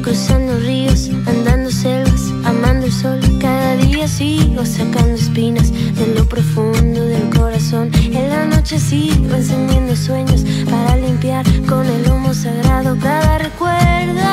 cruzando ríos, andando selvas, amando el sol. Cada día sigo sacando espinas de lo profundo del corazón. En la noche sigo encendiendo sueños para limpiar con el humo sagrado cada recuerdo.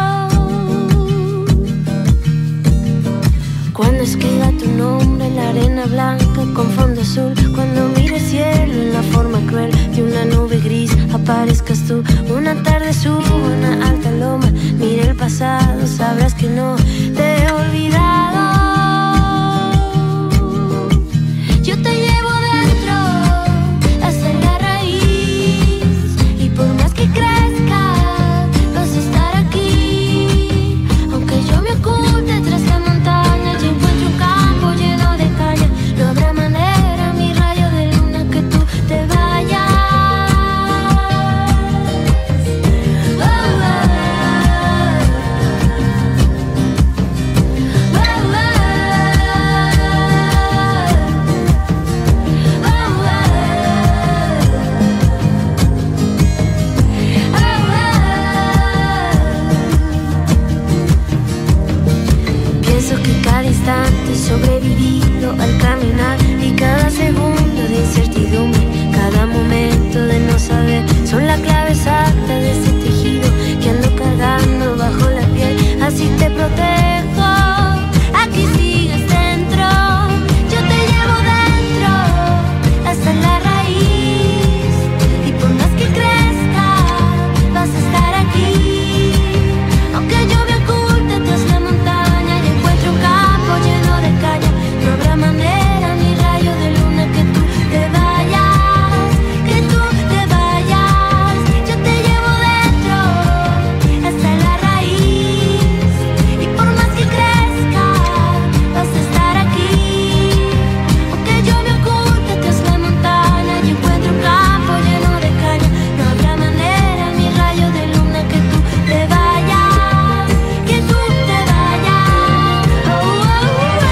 Cuando escriba tu nombre en la arena blanca con fondo azul, cuando mire el cielo en la forma cruel de una nube gris, aparezcas tú. Una tarde subo una alta loma, mire el pasado, sabrás que no te he olvidado. Yo te llevo dentro hasta la raíz, y por más que crezca vas a estar aquí. Aunque yo me oculte tras la montaña y encuentre un campo lleno de caña, no habrá manera, mi rayo de luna, que tú te vayas. Pienso que cada instante he sobrevivido al caminar, y cada segundo de incertidumbre, cada momento de no saber, son la clave exacta de ese tejido que ando cargando bajo la piel. Así te protejo, aquí sigues dentro. Yo te llevo dentro hasta la raíz, y por más que crezca vas a estar aquí. Aunque yo me oculte tras la montaña y encuentre un campo lleno de caña, no habrá manera, mi rayo de luna, que tú te vayas, que tú te vayas. Yo te llevo dentro hasta la raíz, y por más que crezca vas a estar aquí. Aunque yo me oculte tras la montaña y encuentre un campo lleno de caña, no habrá manera, mi rayo de luna, que tú te vayas, que tú te vayas. Oh, oh, oh,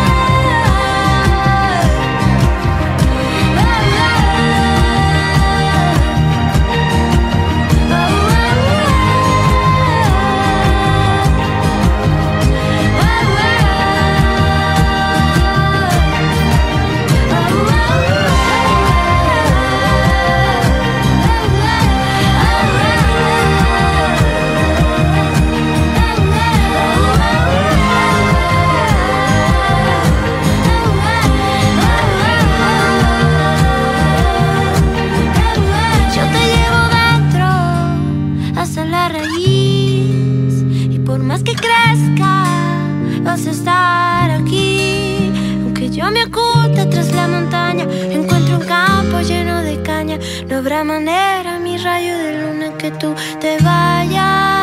yo te llevo dentro hasta la raíz, y por más que crezca vas a estar aquí. Aunque yo me oculte tras la montaña, encuentro un campo lleno de caña, no habrá manera, mi rayo de luna, que tú te vayas.